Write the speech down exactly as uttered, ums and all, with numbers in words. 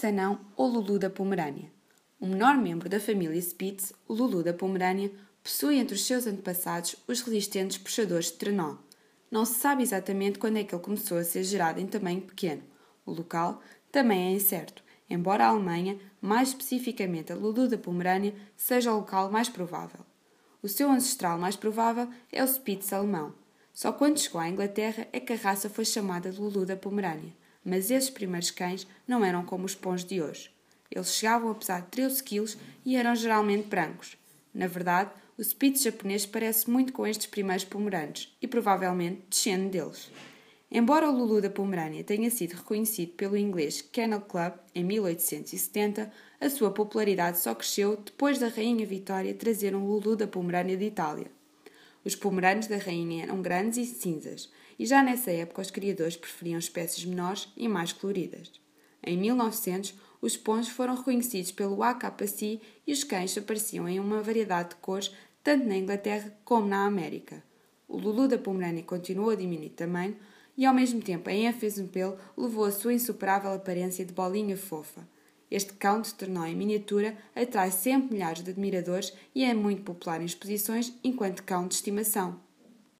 Spitz anão ou Lulu da Pomerânia. O menor membro da família Spitz, o Lulu da Pomerânia, possui entre os seus antepassados os resistentes puxadores de trenó. Não se sabe exatamente quando é que ele começou a ser gerado em tamanho pequeno. O local também é incerto, embora a Alemanha, mais especificamente a Lulu da Pomerânia, seja o local mais provável. O seu ancestral mais provável é o Spitz alemão. Só quando chegou à Inglaterra é que a raça foi chamada de Lulu da Pomerânia, mas esses primeiros cães não eram como os pons de hoje. Eles chegavam a pesar treze quilos e eram geralmente brancos. Na verdade, o Spitz japonês parece muito com estes primeiros pomeranos e provavelmente descende deles. Embora o Lulu da Pomerânia tenha sido reconhecido pelo inglês Kennel Club em mil oitocentos e setenta, a sua popularidade só cresceu depois da Rainha Vitória trazer um Lulu da Pomerânia de Itália. Os pomeranos da rainha eram grandes e cinzas, e já nessa época os criadores preferiam espécies menores e mais coloridas. Em mil e novecentos, os pons foram reconhecidos pelo A K C I e os cães apareciam em uma variedade de cores tanto na Inglaterra como na América. O Lulu da Pomerânia continuou a diminuir de tamanho e, ao mesmo tempo, a ênfase no pelo levou a sua insuperável aparência de bolinha fofa. Este cão de trenó em miniatura atrai sempre milhares de admiradores e é muito popular em exposições enquanto cão de estimação.